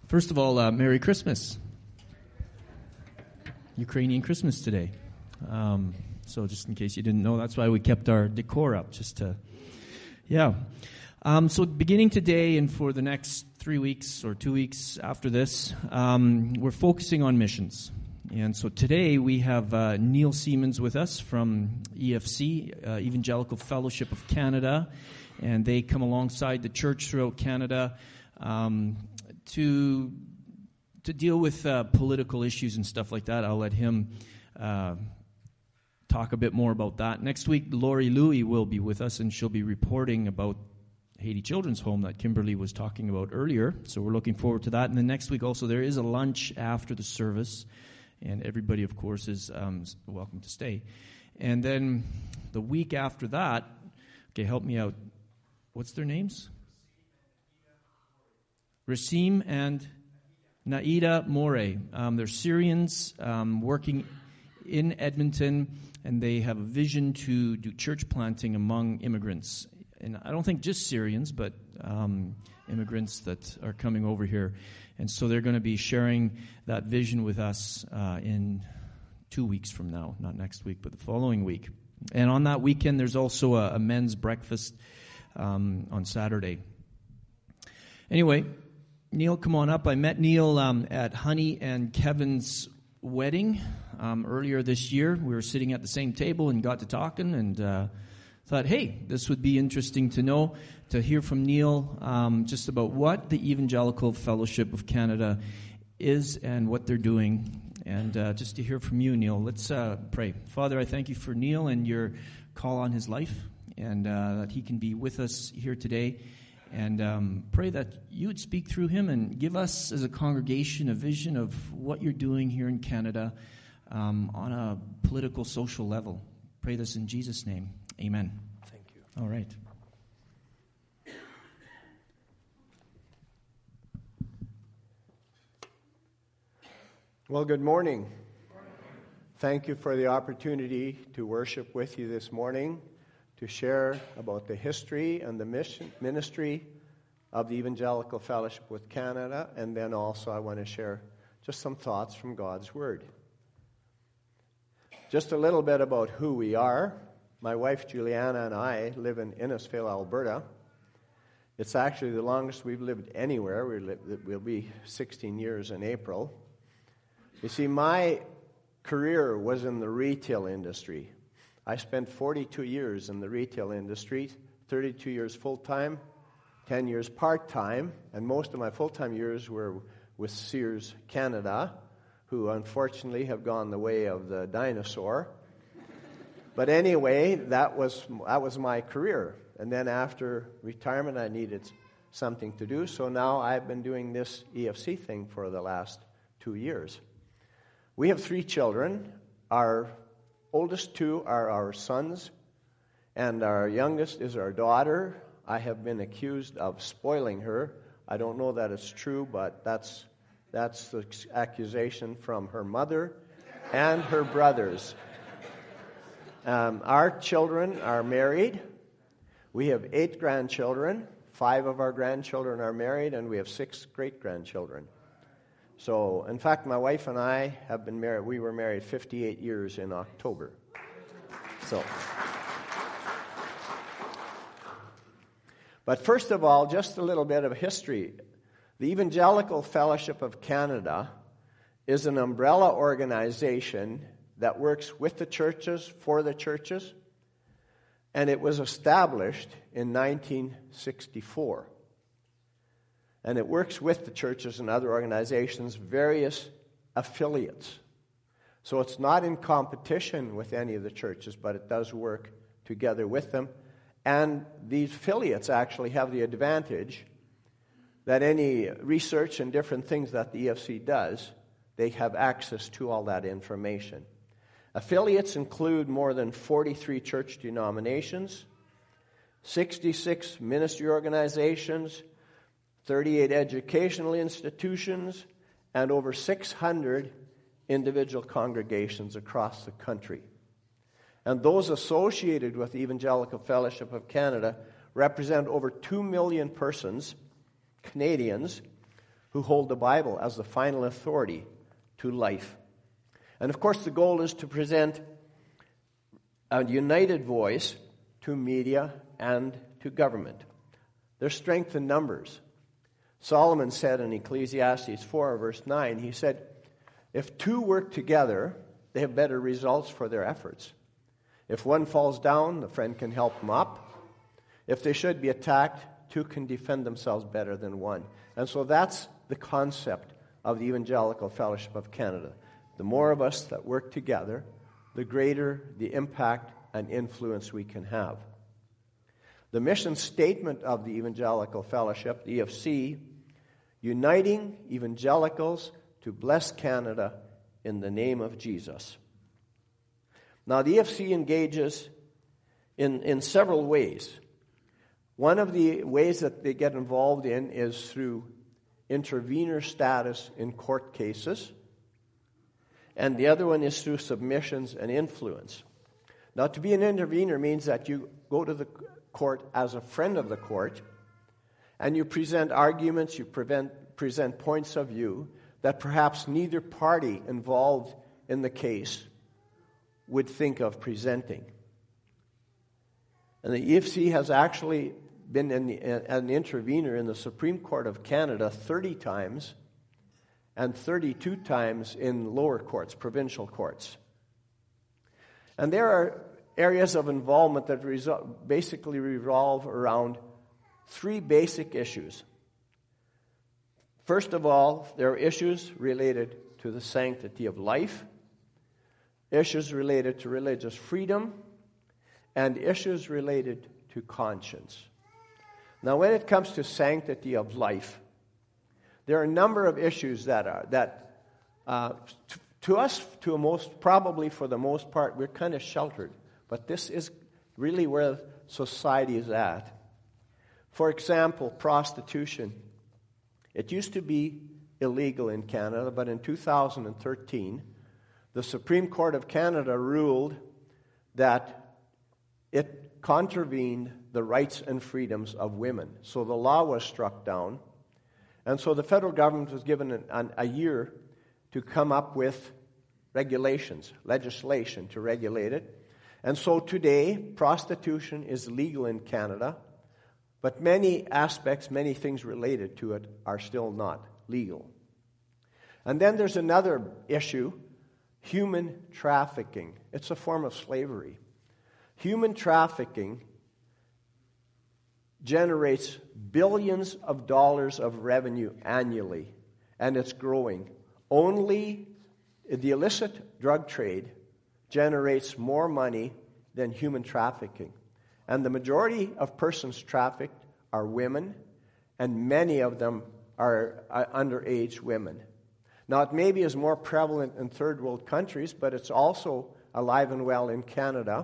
First of all, Merry Christmas. Ukrainian Christmas today. So just in case you didn't know, that's why we kept our decor up, So beginning today and for the next 3 weeks or 2 weeks after this, we're focusing on missions. And so today we have Neil Siemens with us from EFC, Evangelical Fellowship of Canada, and they come alongside the church throughout Canada to deal with political issues and stuff like that. I'll let him talk a bit more about that. Next week, Lori Louie will be with us, and she'll be reporting about Haiti Children's Home that Kimberly was talking about earlier. So we're looking forward to that. And then next week also, there is a lunch after the service, and everybody, of course, is welcome to stay. And then the week after that, okay, help me out. What's their names? Rasim and Naida More. They're Syrians working in Edmonton, and they have a vision to do church planting among immigrants. And I don't think just Syrians, but immigrants that are coming over here. And so they're going to be sharing that vision with us in 2 weeks from now. Not next week, but the following week. And on that weekend, there's also a men's breakfast on Saturday. Anyway, Neil, come on up. I met Neil at Honey and Kevin's wedding earlier this year. We were sitting at the same table and got to talking and thought, hey, this would be interesting to hear from Neil just about what the Evangelical Fellowship of Canada is and what they're doing. And just to hear from you, Neil, let's pray. Father, I thank you for Neil and your call on his life, and that he can be with us here today. And pray that you would speak through him and give us as a congregation a vision of what you're doing here in Canada on a political, social level. Pray this in Jesus' name. Amen. Thank you. All right. Well, good morning. Thank you for the opportunity to worship with you this morning, to share about the history and the ministry of the Evangelical Fellowship with Canada, and then also I want to share just some thoughts from God's Word. Just a little bit about who we are. My wife Juliana and I live in Innisfail, Alberta. It's actually the longest we've lived anywhere. We'll be 16 years in April. You see, my career was in the retail industry. I spent 42 years in the retail industry, 32 years full-time, 10 years part-time, and most of my full-time years were with Sears Canada, who unfortunately have gone the way of the dinosaur. But anyway, that was my career. And then after retirement, I needed something to do, so now I've been doing this EFC thing for the last 2 years. We have 3 children. Our oldest 2 are our sons, and our youngest is our daughter. I have been accused of spoiling her. I don't know that it's true, but that's the accusation from her mother and her brothers. Our children are married. We have 8 grandchildren. 5 of our grandchildren are married, and we have 6 great-grandchildren. So, in fact, my wife and I have been married. We were married 58 years in October. But first of all, just a little bit of history. The Evangelical Fellowship of Canada is an umbrella organization that works with the churches, for the churches, and it was established in 1964. And it works with the churches and other organizations, various affiliates. So it's not in competition with any of the churches, but it does work together with them. And these affiliates actually have the advantage that any research and different things that the EFC does, they have access to all that information. Affiliates include more than 43 church denominations, 66 ministry organizations, 38 educational institutions, and over 600 individual congregations across the country. And those associated with the Evangelical Fellowship of Canada represent over 2 million persons, Canadians, who hold the Bible as the final authority to life. And of course, the goal is to present a united voice to media and to government. There's strength in numbers. Solomon said in Ecclesiastes 4, verse 9, he said, if two work together, they have better results for their efforts. If one falls down, the friend can help them up. If they should be attacked, two can defend themselves better than one. And so that's the concept of the Evangelical Fellowship of Canada. The more of us that work together, the greater the impact and influence we can have. The mission statement of the Evangelical Fellowship, the EFC, uniting evangelicals to bless Canada in the name of Jesus. Now, the EFC engages in several ways. One of the ways that they get involved in is through intervener status in court cases, and the other one is through submissions and influence. Now, to be an intervener means that you go to the court as a friend of the court, and you present arguments, you present points of view that perhaps neither party involved in the case would think of presenting. And the EFC has actually been an intervener in the Supreme Court of Canada 30 times and 32 times in lower courts, provincial courts. And there are areas of involvement that basically revolve around three basic issues. First of all, there are issues related to the sanctity of life, issues related to religious freedom, and issues related to conscience. Now, when it comes to sanctity of life, there are a number of issues that to us, probably for the most part, we're kind of sheltered. But this is really where society is at. For example, prostitution. It used to be illegal in Canada, but in 2013, the Supreme Court of Canada ruled that it contravened the rights and freedoms of women. So the law was struck down. And so the federal government was given a year to come up with regulations, legislation to regulate it. And so today, prostitution is legal in Canada, but many aspects, many things related to it are still not legal. And then there's another issue, human trafficking. It's a form of slavery. Human trafficking generates billions of dollars of revenue annually, and it's growing. Only the illicit drug trade generates more money than human trafficking. And the majority of persons trafficked are women, and many of them are underage women. Now, it maybe is more prevalent in third world countries, but it's also alive and well in Canada.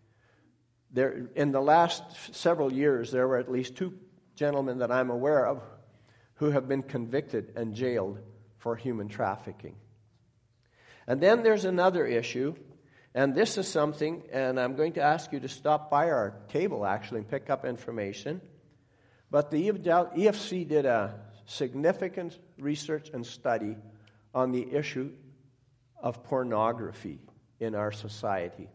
In the last several years, there were at least 2 gentlemen that I'm aware of who have been convicted and jailed for human trafficking. And then there's another issue, and this is something, and I'm going to ask you to stop by our table, actually, and pick up information. But the EFC did a significant research and study on the issue of pornography in our society.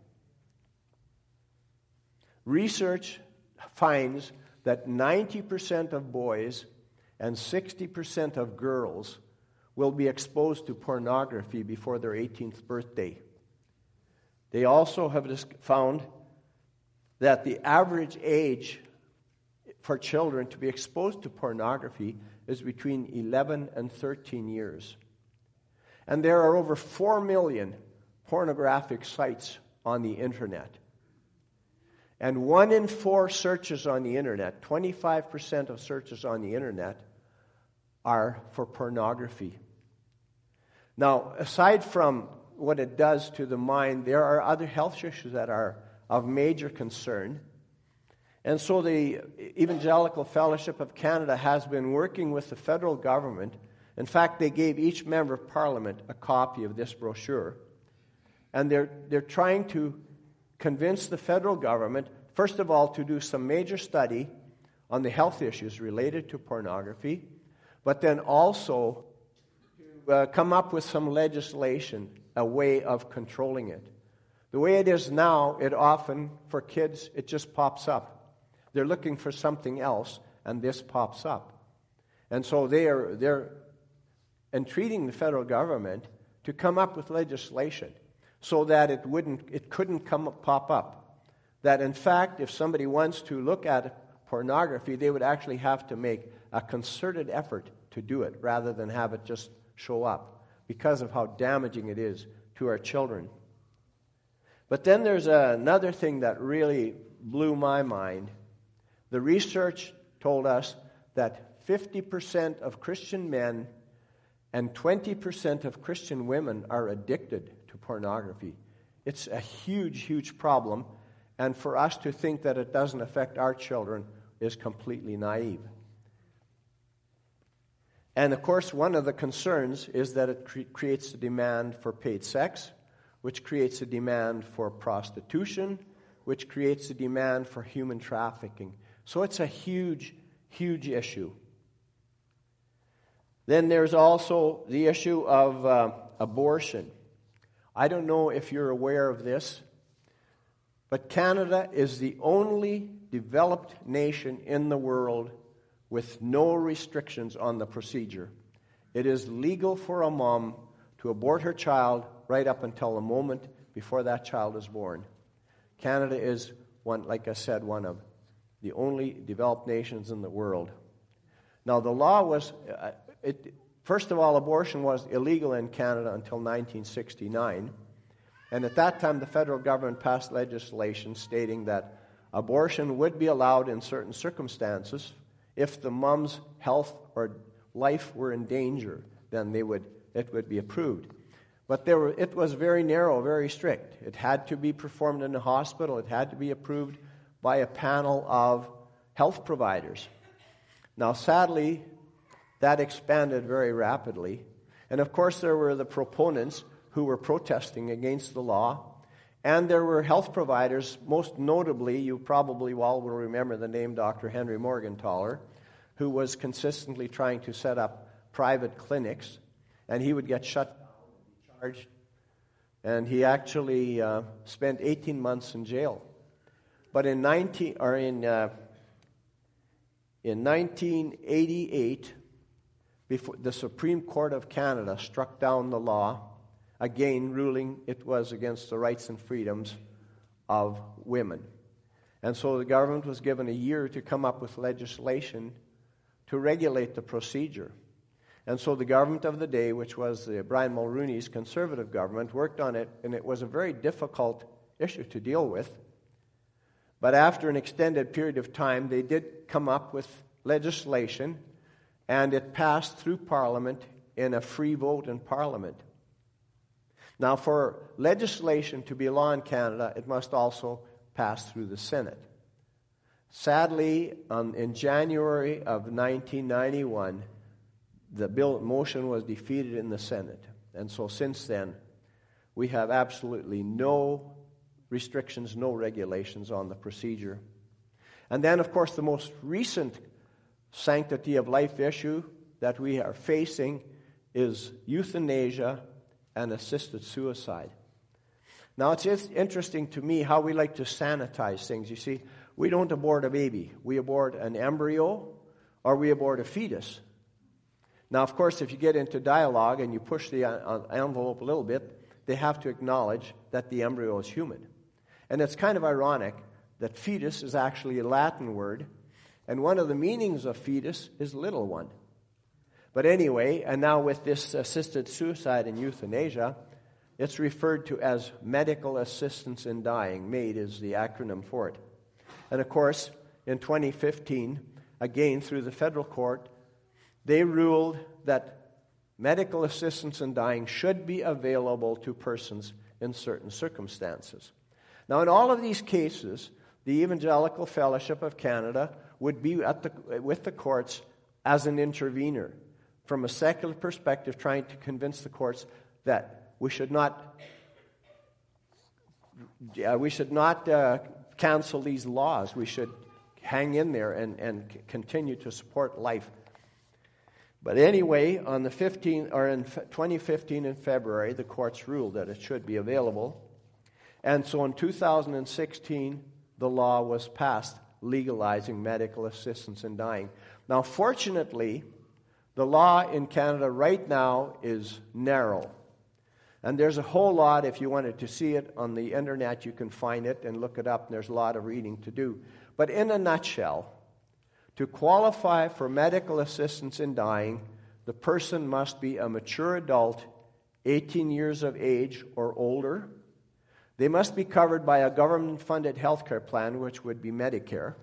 Research finds that 90% of boys and 60% of girls will be exposed to pornography before their 18th birthday. They also have found that the average age for children to be exposed to pornography is between 11 and 13 years. And there are over 4 million pornographic sites on the internet. And 1 in 4 searches on the internet, 25% of searches on the internet, are for pornography. Now, aside from what it does to the mind, there are other health issues that are of major concern. And so the Evangelical Fellowship of Canada has been working with the federal government. In fact, they gave each member of Parliament a copy of this brochure. And they're trying to convince the federal government, first of all, to do some major study on the health issues related to pornography, but then also to come up with some legislation, a way of controlling it. The way it is now, it often, for kids, it just pops up. They're looking for something else, and this pops up. And so they're entreating the federal government to come up with legislation so that it couldn't pop up. That in fact, if somebody wants to look at pornography, they would actually have to make a concerted effort to do it rather than have it just show up because of how damaging it is to our children. But then there's another thing that really blew my mind. The research told us that 50% of Christian men and 20% of Christian women are addicted to pornography. It's a huge, huge problem, and for us to think that it doesn't affect our children is completely naive. And of course, one of the concerns is that it creates a demand for paid sex, which creates a demand for prostitution, which creates a demand for human trafficking. So it's a huge, huge issue. Then there's also the issue of abortion. I don't know if you're aware of this, but Canada is the only developed nation in the world with no restrictions on the procedure. It is legal for a mom to abort her child right up until the moment before that child is born. Canada is, like I said, one of the only developed nations in the world. Now, the law was, first of all, abortion was illegal in Canada until 1969. And at that time, the federal government passed legislation stating that abortion would be allowed in certain circumstances. If the mom's health or life were in danger, then it would be approved. But it was very narrow, very strict. It had to be performed in a hospital. It had to be approved by a panel of health providers. Now, sadly, that expanded very rapidly. And of course, there were the proponents who were protesting against the law. And there were health providers, most notably, you probably all will remember the name Dr. Henry Morgentaler, who was consistently trying to set up private clinics, and he would get shut down and charged. And he actually spent 18 months in jail. But in 1988, before the Supreme Court of Canada struck down the law, again ruling it was against the rights and freedoms of women. And so the government was given a year to come up with legislation to regulate the procedure. And so the government of the day, which was Brian Mulroney's conservative government, worked on it, and it was a very difficult issue to deal with. But after an extended period of time, they did come up with legislation, and it passed through Parliament in a free vote in Parliament. Now, for legislation to be law in Canada, it must also pass through the Senate. Sadly, in January of 1991, the motion was defeated in the Senate. And so since then, we have absolutely no restrictions, no regulations on the procedure. And then, of course, the most recent sanctity of life issue that we are facing is euthanasia and assisted suicide. Now, it's interesting to me how we like to sanitize things. You see, we don't abort a baby. We abort an embryo or we abort a fetus. Now, of course, if you get into dialogue and you push the envelope a little bit, they have to acknowledge that the embryo is human. And it's kind of ironic that fetus is actually a Latin word, and one of the meanings of fetus is little one. But anyway, and now with this assisted suicide and euthanasia, it's referred to as medical assistance in dying. MAID is the acronym for it. And of course, in 2015, again through the federal court, they ruled that medical assistance in dying should be available to persons in certain circumstances. Now, in all of these cases, the Evangelical Fellowship of Canada would be with the courts as an intervener, from a secular perspective, trying to convince the courts that we should not cancel these laws. We should hang in there and continue to support life. But anyway, on the 15th or in 2015 in February, the courts ruled that it should be available. And so in 2016, the law was passed legalizing medical assistance in dying. Now, fortunately, the law in Canada right now is narrow. And there's a whole lot, if you wanted to see it on the internet, you can find it and look it up, and there's a lot of reading to do. But in a nutshell, to qualify for medical assistance in dying, the person must be a mature adult, 18 years of age or older. They must be covered by a government-funded health care plan, which would be Medicare.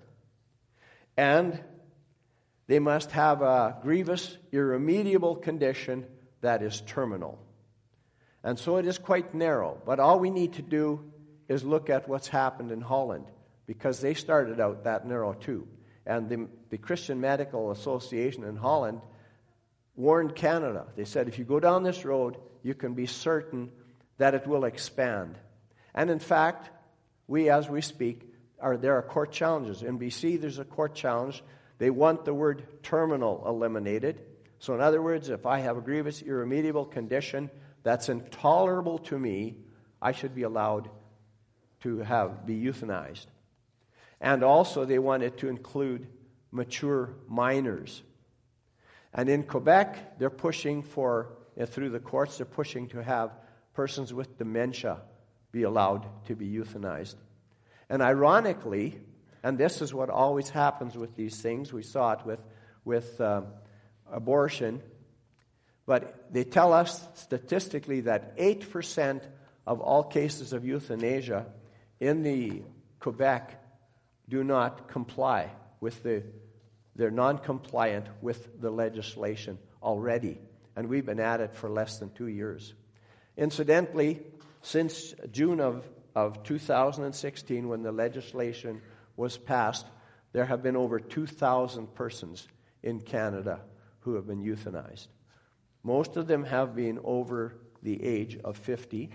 And they must have a grievous, irremediable condition that is terminal. And so it is quite narrow. But all we need to do is look at what's happened in Holland, because they started out that narrow too. And the Christian Medical Association in Holland warned Canada. They said, if you go down this road, you can be certain that it will expand. And in fact, as we speak, there are court challenges. In BC, there's a court challenge. They want the word terminal eliminated. So in other words, if I have a grievous, irremediable condition that's intolerable to me, I should be allowed to be euthanized. And also they want it to include mature minors. And in Quebec, they're pushing through the courts, they're pushing to have persons with dementia be allowed to be euthanized. And ironically, and this is what always happens with these things, we saw it with abortion, but they tell us statistically that 8% of all cases of euthanasia in the Quebec do not comply with they're non-compliant with the legislation already. And we've been at it for less than 2 years. Incidentally, since June of 2016, when the legislation was passed, there have been over 2,000 persons in Canada who have been euthanized. Most of them have been over the age of 50,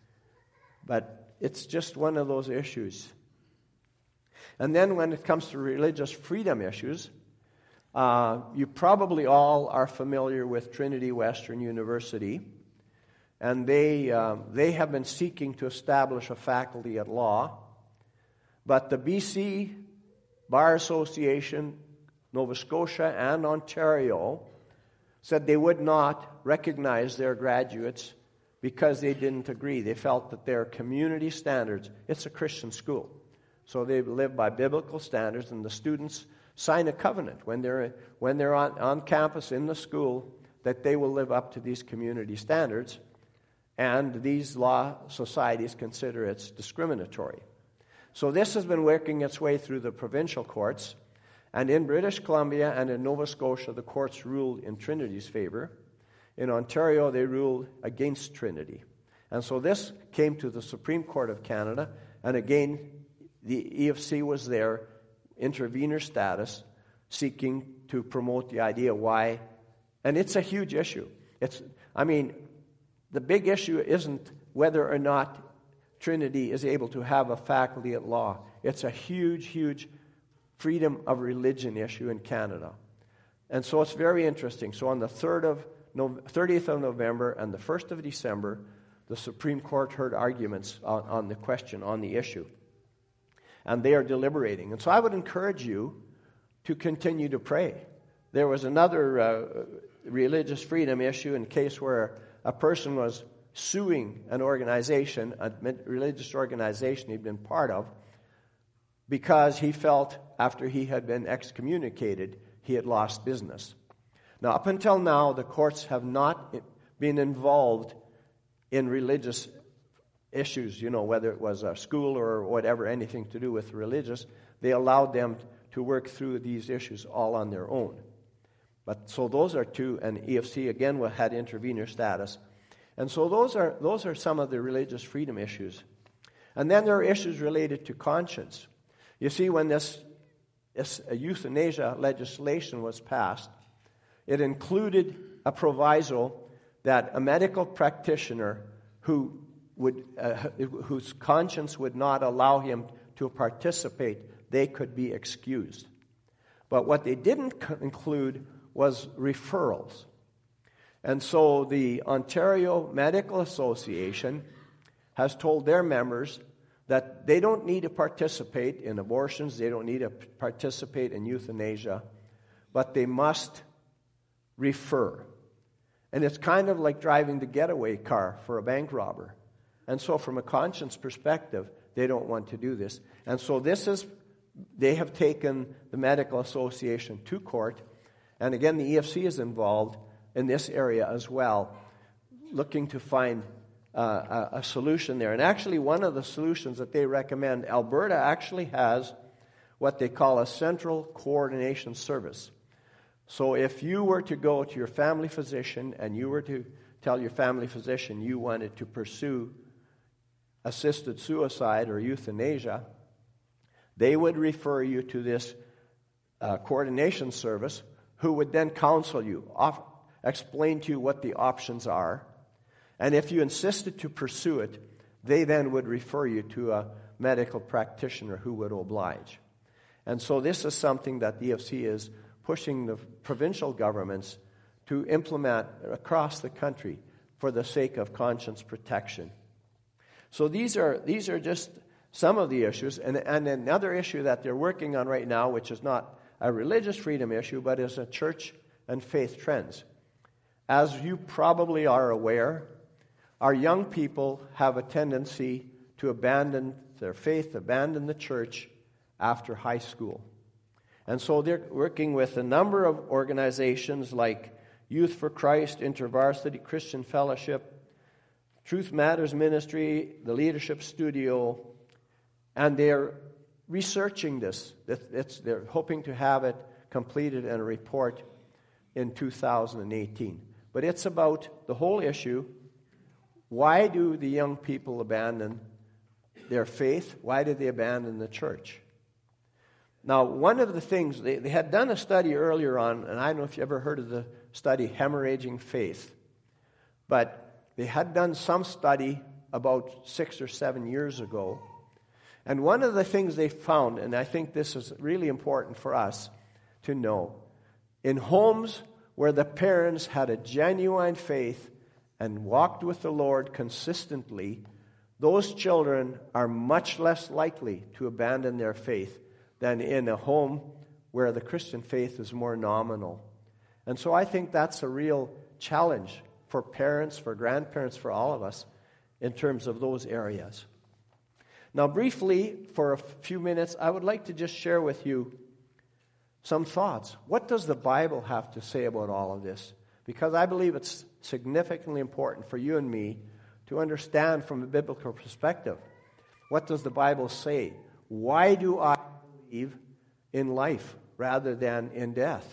but it's just one of those issues. And then when it comes to religious freedom issues, you probably all are familiar with Trinity Western University, and they have been seeking to establish a faculty at law, but the BC Bar Association, Nova Scotia, and Ontario said they would not recognize their graduates because they didn't agree. They felt that their community standards, it's a Christian school, so they live by biblical standards, and the students sign a covenant when they're on campus in the school that they will live up to these community standards, and these law societies consider it's discriminatory. So this has been working its way through the provincial courts, and in British Columbia and in Nova Scotia, the courts ruled in Trinity's favor. In Ontario, they ruled against Trinity. And so this came to the Supreme Court of Canada, and again, the EFC was there, intervener status, seeking to promote the idea why, and it's a huge issue. The big issue isn't whether or not Trinity is able to have a faculty at law. It's a huge, huge freedom of religion issue in Canada. And so it's very interesting. So on the 30th of November and the 1st of December, the Supreme Court heard arguments on the question, on the issue. And they are deliberating. And so I would encourage you to continue to pray. There was another religious freedom issue in case where a person was suing an organization, a religious organization he'd been part of, because he felt after he had been excommunicated, he had lost business. Now, up until now, the courts have not been involved in religious issues, whether it was a school or whatever, anything to do with religious. They allowed them to work through these issues all on their own. But so those are two, and EFC again had intervener status. And so those are some of the religious freedom issues. And then there are issues related to conscience. You see, when this euthanasia legislation was passed, it included a proviso that a medical practitioner whose conscience would not allow him to participate, they could be excused. But what they didn't include was referrals. And so the Ontario Medical Association has told their members that they don't need to participate in abortions, they don't need to participate in euthanasia, but they must refer. And it's kind of like driving the getaway car for a bank robber. And so from a conscience perspective, they don't want to do this. And so they have taken the Medical Association to court. And again, the EFC is involved in this area as well, looking to find a solution there. And actually, one of the solutions that they recommend, Alberta actually has what they call a central coordination service. So if you were to go to your family physician and you were to tell your family physician you wanted to pursue assisted suicide or euthanasia, they would refer you to this coordination service, who would then counsel you, explain to you what the options are. And if you insisted to pursue it, they then would refer you to a medical practitioner who would oblige. And so this is something that the EFC is pushing the provincial governments to implement across the country for the sake of conscience protection. So these are just some of the issues. And another issue that they're working on right now, which is not a religious freedom issue, but is a church and faith trends. As you probably are aware, our young people have a tendency to abandon their faith, abandon the church after high school. And so they're working with a number of organizations like Youth for Christ, InterVarsity Christian Fellowship, Truth Matters Ministry, the Leadership Studio, and they're researching this. They're hoping to have it completed in a report in 2018. But it's about the whole issue. Why do the young people abandon their faith? Why do they abandon the church? Now, one of the things, they had done a study earlier on, and I don't know if you ever heard of the study Hemorrhaging Faith, but they had done some study about 6 or 7 years ago. And one of the things they found, and I think this is really important for us to know, in homes where the parents had a genuine faith and walked with the Lord consistently, those children are much less likely to abandon their faith than in a home where the Christian faith is more nominal. And so I think that's a real challenge for parents, for grandparents, for all of us in terms of those areas. Now, briefly, for a few minutes, I would like to just share with you some thoughts. What does the Bible have to say about all of this? Because I believe it's significantly important for you and me to understand from a biblical perspective. What does the Bible say? Why do I believe in life rather than in death?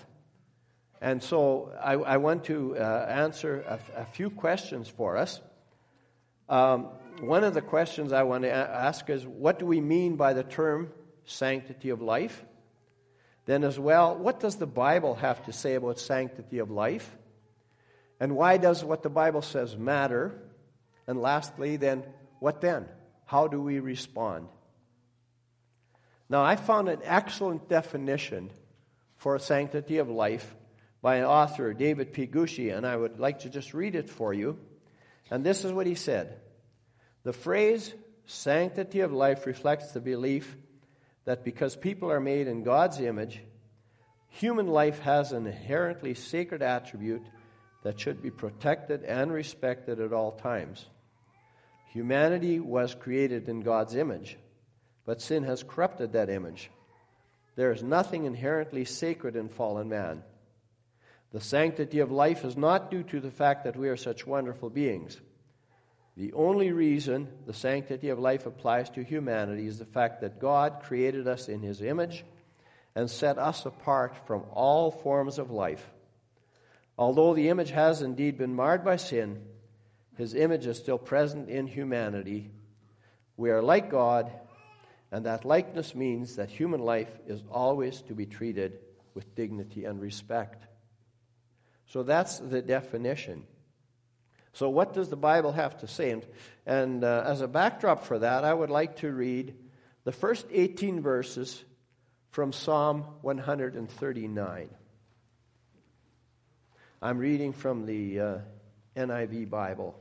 And so I want to answer a few questions for us. One of the questions I want to ask is, what do we mean by the term sanctity of life? Then as well, what does the Bible have to say about sanctity of life? And why does what the Bible says matter? And lastly, then, what then? How do we respond? Now, I found an excellent definition for sanctity of life by an author, David P. Gushee, and I would like to just read it for you. And this is what he said. The phrase sanctity of life reflects the belief that because people are made in God's image, human life has an inherently sacred attribute that should be protected and respected at all times. Humanity was created in God's image, but sin has corrupted that image. There is nothing inherently sacred in fallen man. The sanctity of life is not due to the fact that we are such wonderful beings. The only reason the sanctity of life applies to humanity is the fact that God created us in His image and set us apart from all forms of life. Although the image has indeed been marred by sin, His image is still present in humanity. We are like God, and that likeness means that human life is always to be treated with dignity and respect. So that's the definition. So what does the Bible have to say? And as a backdrop for that, I would like to read the first 18 verses from Psalm 139. I'm reading from the NIV Bible.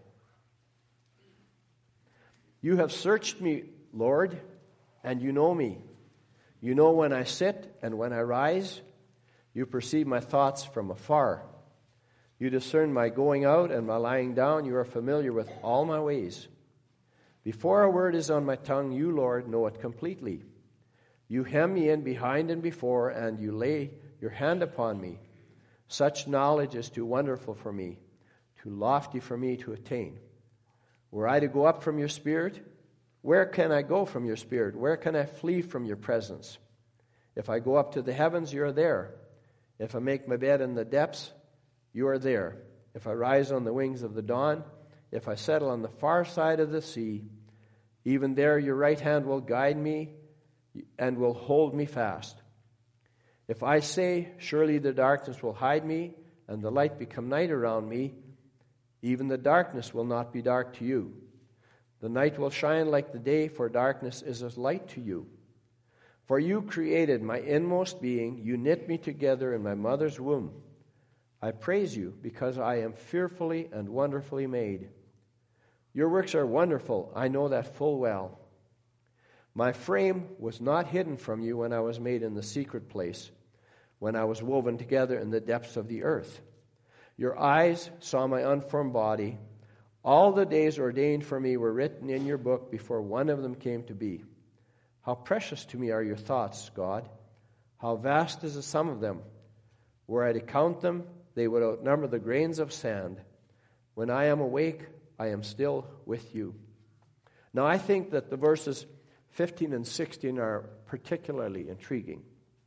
You have searched me, Lord, and you know me. You know when I sit and when I rise. You perceive my thoughts from afar. You discern my going out and my lying down. You are familiar with all my ways. Before a word is on my tongue, you, Lord, know it completely. You hem me in behind and before, and you lay your hand upon me. Such knowledge is too wonderful for me, too lofty for me to attain. Were I to go up from your spirit, where can I go from your spirit? Where can I flee from your presence? If I go up to the heavens, you are there. If I make my bed in the depths, you are there. If I rise on the wings of the dawn, if I settle on the far side of the sea, even there your right hand will guide me and will hold me fast. If I say, surely the darkness will hide me, and the light become night around me, even the darkness will not be dark to you. The night will shine like the day, for darkness is as light to you. For you created my inmost being, you knit me together in my mother's womb. I praise you because I am fearfully and wonderfully made. Your works are wonderful, I know that full well. My frame was not hidden from you when I was made in the secret place, when I was woven together in the depths of the earth. Your eyes saw my unformed body. All the days ordained for me were written in your book before one of them came to be. How precious to me are your thoughts, God. How vast is the sum of them. Were I to count them, they would outnumber the grains of sand. When I am awake, I am still with you. Now, I think that the verses 15 and 16 are particularly intriguing.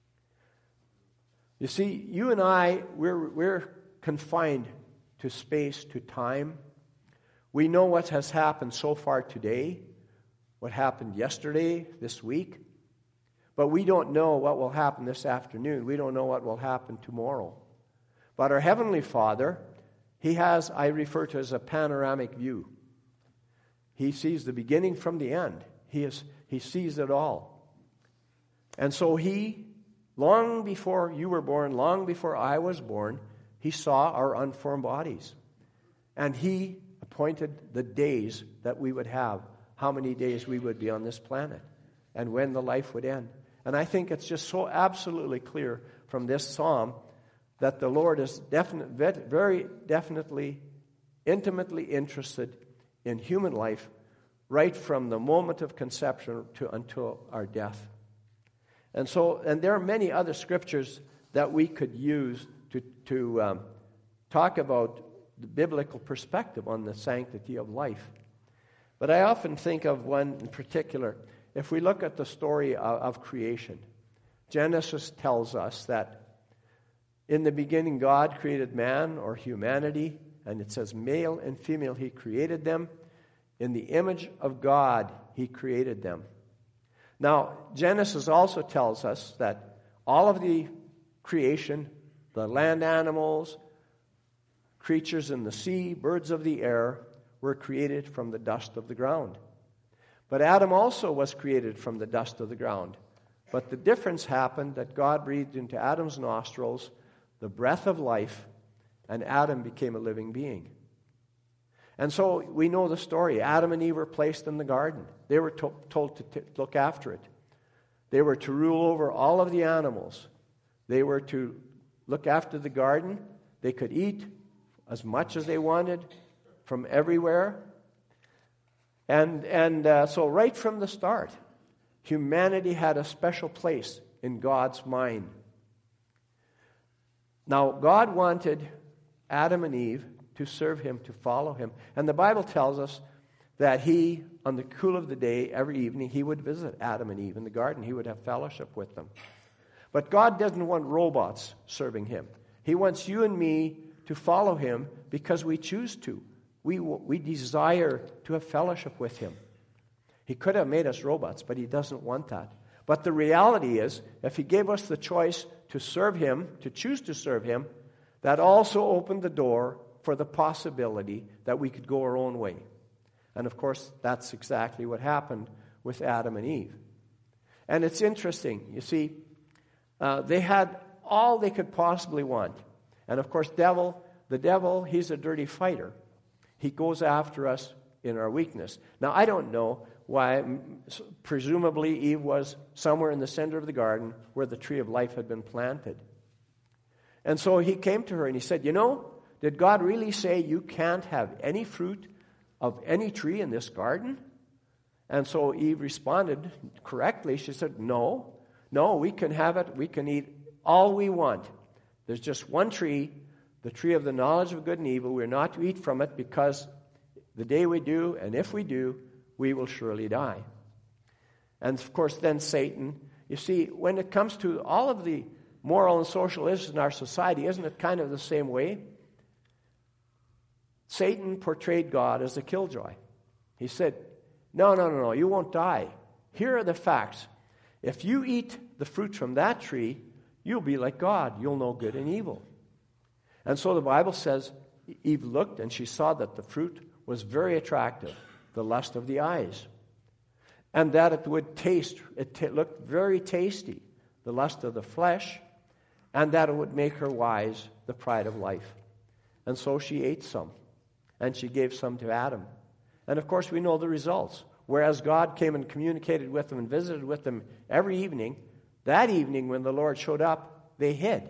You see, you and I, we're confined to space, to time. We know what has happened so far today, what happened yesterday, this week, but we don't know what will happen this afternoon. We don't know what will happen tomorrow. But our Heavenly Father, He has, I refer to as a panoramic view. He sees the beginning from the end. He sees it all. And so He, long before you were born, long before I was born, He saw our unformed bodies. And He appointed the days that we would have, how many days we would be on this planet, and when the life would end. And I think it's just so absolutely clear from this psalm that the Lord is very definitely, intimately interested in human life right from the moment of conception until our death. And there are many other scriptures that we could use to talk about the biblical perspective on the sanctity of life. But I often think of one in particular. If we look at the story of creation, Genesis tells us that in the beginning God created man or humanity, and it says male and female He created them. In the image of God He created them. Now, Genesis also tells us that all of the creation, the land animals, creatures in the sea, birds of the air, were created from the dust of the ground. But Adam also was created from the dust of the ground. But the difference happened that God breathed into Adam's nostrils the breath of life, and Adam became a living being. And so we know the story. Adam and Eve were placed in the garden. They were told to look after it. They were to rule over all of the animals. They were to look after the garden. They could eat as much as they wanted from everywhere. And so right from the start, humanity had a special place in God's mind. Now, God wanted Adam and Eve to serve Him, to follow Him. And the Bible tells us that He, on the cool of the day, every evening, He would visit Adam and Eve in the garden. He would have fellowship with them. But God doesn't want robots serving Him. He wants you and me to follow Him because we choose to. We desire to have fellowship with Him. He could have made us robots, but He doesn't want that. But the reality is, if He gave us the choice to serve Him, to choose to serve Him, that also opened the door for the possibility that we could go our own way. And of course, that's exactly what happened with Adam and Eve. And it's interesting. You see, they had all they could possibly want. And of course, the the devil, he's a dirty fighter. He goes after us in our weakness. Now, I don't know why. Presumably, Eve was somewhere in the center of the garden where the tree of life had been planted. And so he came to her and he said, did God really say you can't have any fruit of any tree in this garden? And so Eve responded correctly. She said, no, we can have it. We can eat all we want. There's just one tree, the tree of the knowledge of good and evil. We're not to eat from it because the day we do, and if we do, we will surely die. And of course, then Satan, you see, when it comes to all of the moral and social issues in our society, isn't it kind of the same way? Satan portrayed God as a killjoy. He said, no, you won't die. Here are the facts. If you eat the fruit from that tree, you'll be like God. You'll know good and evil. And so the Bible says, Eve looked and she saw that the fruit was very attractive, the lust of the eyes. And that it would taste, looked very tasty, the lust of the flesh, and that it would make her wise, the pride of life. And so she ate some, and she gave some to Adam. And of course we know the results. Whereas God came and communicated with them and visited with them every evening, that evening when the Lord showed up, they hid.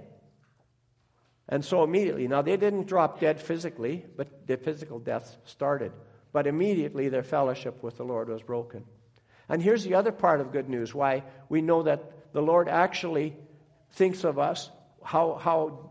And so immediately, now they didn't drop dead physically, but the physical death started. But immediately their fellowship with the Lord was broken. And here's the other part of good news, why we know that the Lord actually thinks of us, how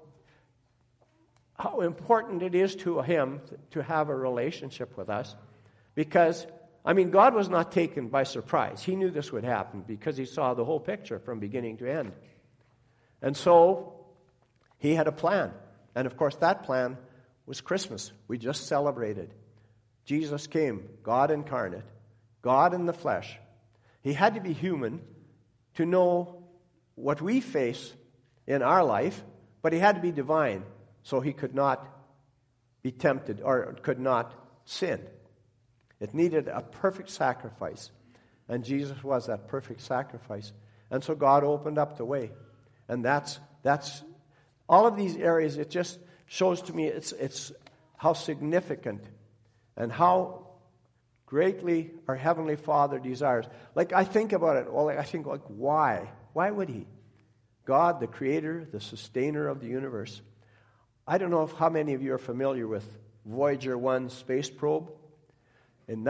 important it is to Him to have a relationship with us. Because, God was not taken by surprise. He knew this would happen because He saw the whole picture from beginning to end. And so He had a plan. And of course, that plan was Christmas. We just celebrated. Jesus came, God incarnate, God in the flesh. He had to be human to know what we face in our life, but He had to be divine so He could not be tempted or could not sin. It needed a perfect sacrifice, and Jesus was that perfect sacrifice. And so God opened up the way. And that's all of these areas. It just shows to me it's how significant and how greatly our Heavenly Father desires. Like, I think about it, I think, why? Why would He? God, the Creator, the Sustainer of the universe. I don't know how many of you are familiar with Voyager 1 space probe. In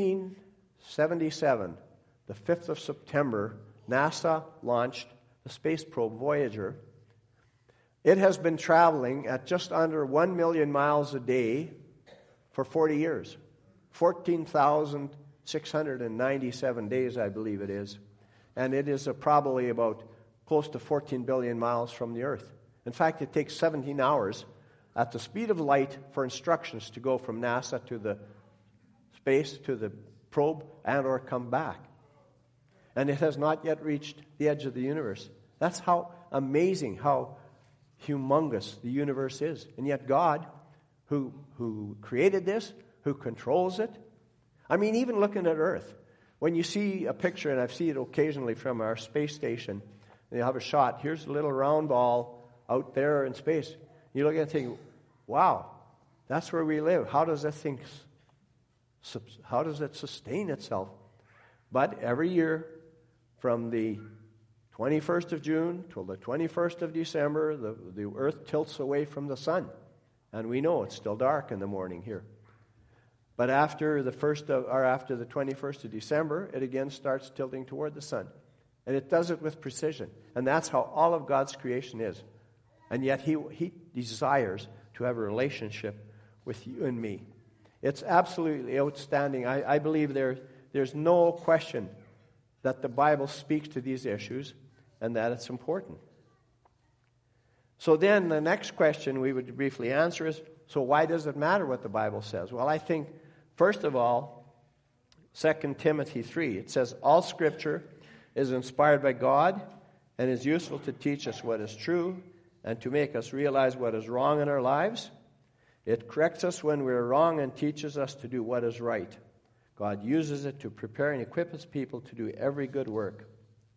1977, the 5th of September, NASA launched the space probe Voyager. It has been traveling at just under 1 million miles a day for 40 years. 14,697 days, I believe it is. And it is probably about close to 14 billion miles from the Earth. In fact, it takes 17 hours at the speed of light for instructions to go from NASA to the space, to the probe, and or come back. And it has not yet reached the edge of the universe. That's how amazing, how humongous the universe is. And yet God, who created this, who controls it. Even looking at Earth, when you see a picture, and I've seen it occasionally from our space station, and you have a shot, here's a little round ball out there in space. You look at it and think, wow, that's where we live. How does it sustain itself? But every year, from the 21st of June till the 21st of December, the Earth tilts away from the sun. And we know it's still dark in the morning here. But after the 21st of December, it again starts tilting toward the sun. And it does it with precision. And that's how all of God's creation is. And yet He desires to have a relationship with you and me. It's absolutely outstanding. I believe there's no question that the Bible speaks to these issues and that it's important. So then the next question we would briefly answer is, so why does it matter what the Bible says? Well, I think, first of all, 2 Timothy 3, it says, all Scripture is inspired by God and is useful to teach us what is true and to make us realize what is wrong in our lives. It corrects us when we are wrong and teaches us to do what is right. God uses it to prepare and equip His people to do every good work.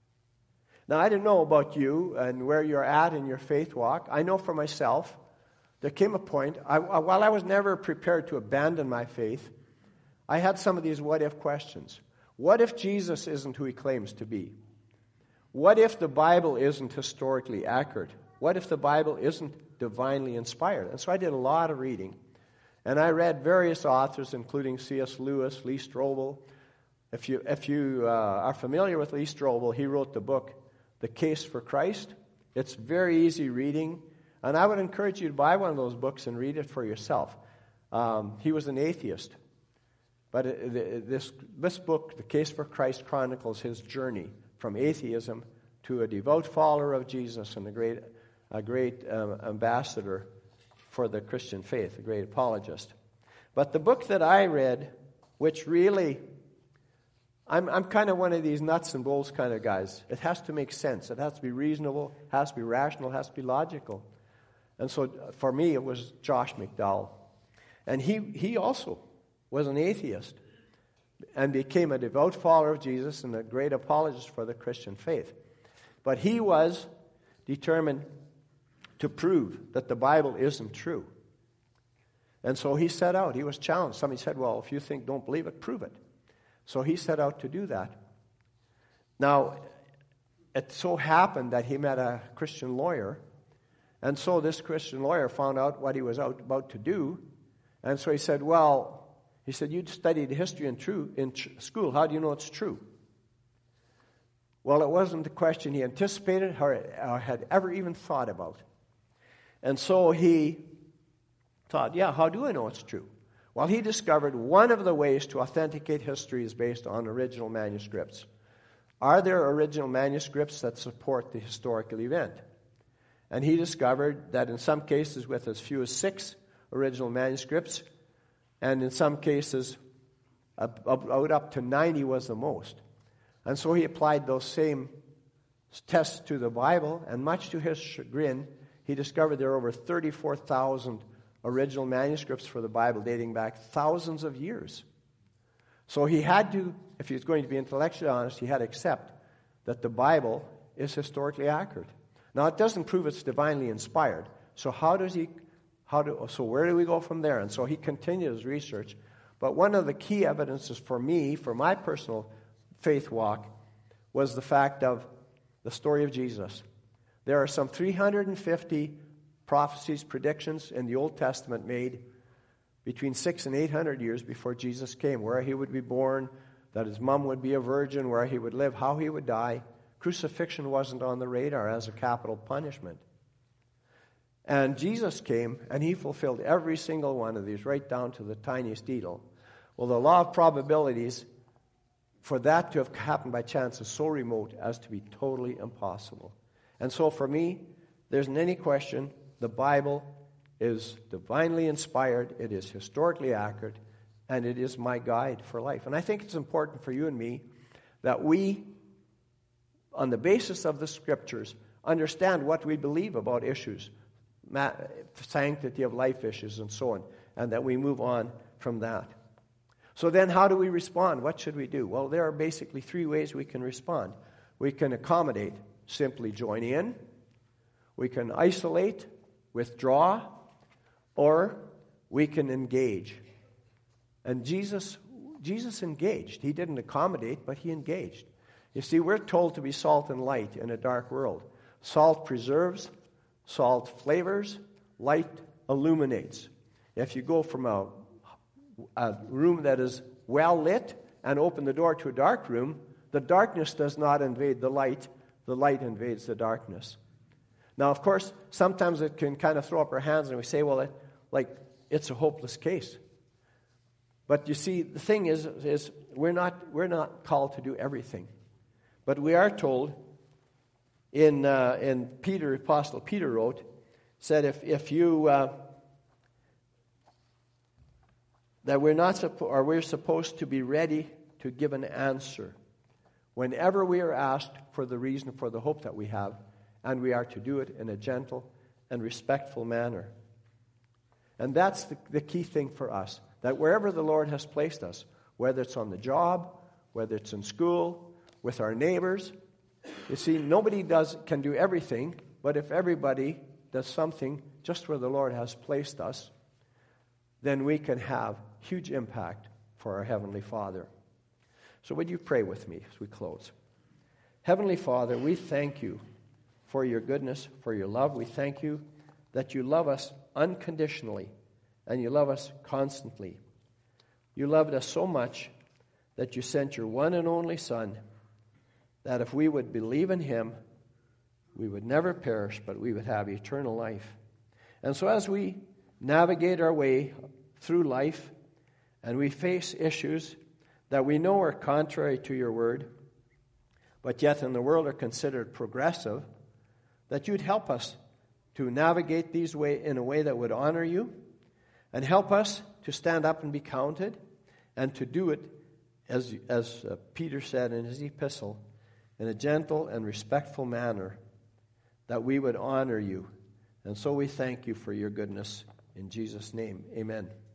Now, I don't know about you and where you're at in your faith walk. I know for myself, there came a point, while I was never prepared to abandon my faith, I had some of these what-if questions. What if Jesus isn't who he claims to be? What if the Bible isn't historically accurate? What if the Bible isn't divinely inspired? And so I did a lot of reading. And I read various authors, including C.S. Lewis, Lee Strobel. If you are familiar with Lee Strobel, he wrote the book, The Case for Christ. It's very easy reading. And I would encourage you to buy one of those books and read it for yourself. He was an atheist. But this book, The Case for Christ, chronicles his journey from atheism to a devout follower of Jesus and a great ambassador for the Christian faith, a great apologist. But the book that I read, which really, I'm kind of one of these nuts and bolts kind of guys. It has to make sense. It has to be reasonable, it has to be rational, it has to be logical. And so for me, it was Josh McDowell. And he also was an atheist and became a devout follower of Jesus and a great apologist for the Christian faith. But he was determined to prove that the Bible isn't true. And so he set out. He was challenged. Somebody said, well, if you don't believe it, prove it. So he set out to do that. Now, it so happened that he met a Christian lawyer, and so this Christian lawyer found out what he was about to do, and so he said, you'd studied history in school. How do you know it's true? Well, it wasn't the question he anticipated or had ever even thought about. And so he thought, how do I know it's true? Well, he discovered one of the ways to authenticate history is based on original manuscripts. Are there original manuscripts that support the historical event? And he discovered that in some cases with as few as 6 original manuscripts, and in some cases up to 90 was the most. And so he applied those same tests to the Bible, and much to his chagrin, he discovered there are over 34,000 original manuscripts for the Bible dating back thousands of years. So he had to, if he was going to be intellectually honest, he had to accept that the Bible is historically accurate. Now, it doesn't prove it's divinely inspired. So so where do we go from there? And so he continued his research. But one of the key evidences for me, for my personal faith walk, was the fact of the story of Jesus. There are some 350 prophecies, predictions in the Old Testament made between 600 and 800 years before Jesus came, where he would be born, that his mom would be a virgin, where he would live, how he would die. Crucifixion wasn't on the radar as a capital punishment. And Jesus came, and he fulfilled every single one of these, right down to the tiniest detail. Well, the law of probabilities, for that to have happened by chance, is so remote as to be totally impossible. And so for me, there isn't any question, the Bible is divinely inspired, it is historically accurate, and it is my guide for life. And I think it's important for you and me that we, on the basis of the Scriptures, understand what we believe about issues, sanctity of life issues, and so on, and that we move on from that. So then how do we respond? What should we do? Well, there are basically 3 ways we can respond. We can accommodate, simply join in. We can isolate, withdraw, or we can engage. And Jesus engaged. He didn't accommodate, but he engaged. You see, we're told to be salt and light in a dark world. Salt preserves, salt flavors, light illuminates. If you go from a room that is well lit and open the door to a dark room, the darkness does not invade the light invades the darkness. Now, of course, sometimes it can kind of throw up our hands and we say, well, it's a hopeless case. But you see, the thing is we're not called to do everything. But we are told in Peter, Apostle Peter wrote, said if you that we're supposed to be ready to give an answer whenever we are asked for the reason for the hope that we have, and we are to do it in a gentle and respectful manner. And that's the key thing for us, that wherever the Lord has placed us, whether it's on the job, whether it's in school, with our neighbors, you see, nobody can do everything, but if everybody does something just where the Lord has placed us, then we can have huge impact for our Heavenly Father. So would you pray with me as we close? Heavenly Father, we thank you for your goodness, for your love. We thank you that you love us unconditionally and you love us constantly. You loved us so much that you sent your one and only Son, that if we would believe in him, we would never perish, but we would have eternal life. And so as we navigate our way through life and we face issues that we know are contrary to your word, but yet in the world are considered progressive, that you'd help us to navigate these in a way that would honor you, and help us to stand up and be counted, and to do it, as Peter said in his epistle, in a gentle and respectful manner, that we would honor you. And so we thank you for your goodness. In Jesus' name, amen.